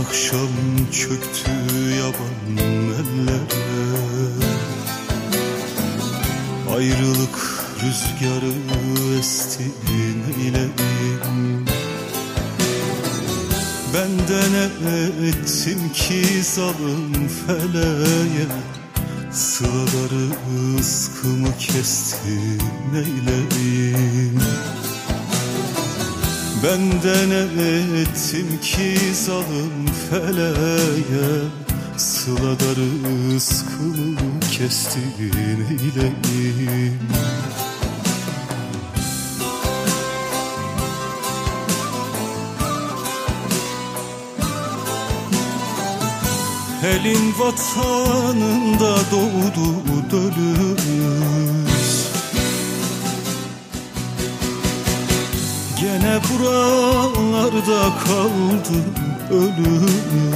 akşam çöktü yaban ellere, ayrılık rüzgarı esti neyleyim. Ben de ne ettim ki zalim feleğe, sıraları ıskımı kesti neyleyim. Ben de ne ettim ki zalim feleğe, sıraları ıskımı kesti neyleyim. Elin vatanında doğdu dönümüz, gene buralarda kaldı ölümüz.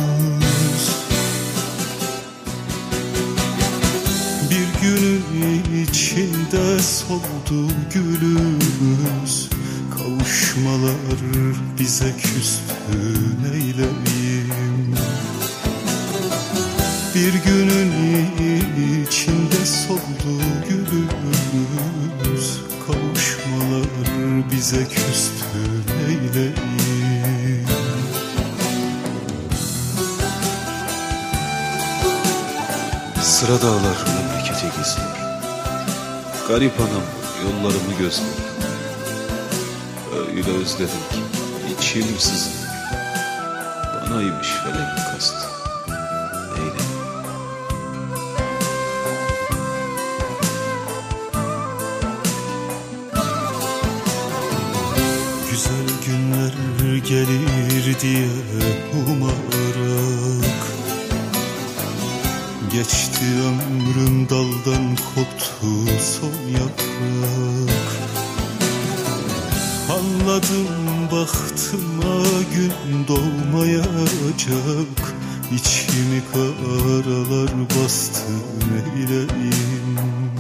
Bir günün içinde soldu gülümüz, kavuşmalar bize küstü neyleyim. Bir günün içinde soldu gülümüz, kavuşmalar bize küstü neyleyim. Sıra dağlar memleketi gizler, garip anam yollarımı gözler. Öyle özledim ki içim sızlar, banaymış felek kastı neyleyim. Güzel günler gelir diye umarak, geçti ömrüm daldan koptu son yaprak. Anladım baktıma gün doğmayacak, İçimi karalar bastı neyleyim.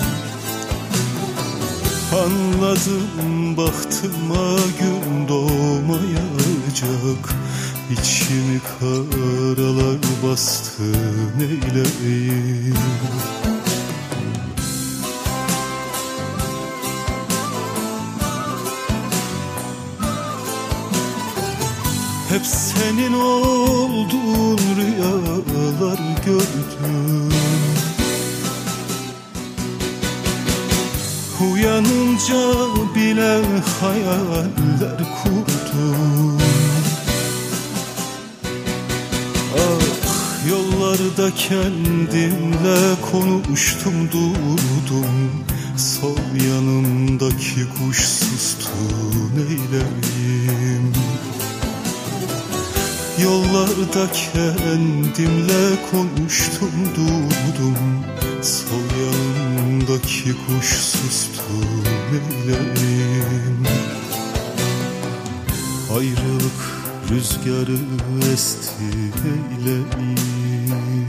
Anladım baktıma gün doğmayacak, İçimi karalar bastı neyleyim. Hep senin olduğun rüyalar gördüm, uyanınca bile hayaller kurdum. Ah, yollarda kendimle konuştum durdum, sol yanımdaki kuş sustu neyleyim. Yollarda kendimle konuştum durdum, sol yanımdaki kuş sustu neyleyim. Ayrılık rüzgarı esti neyleyim.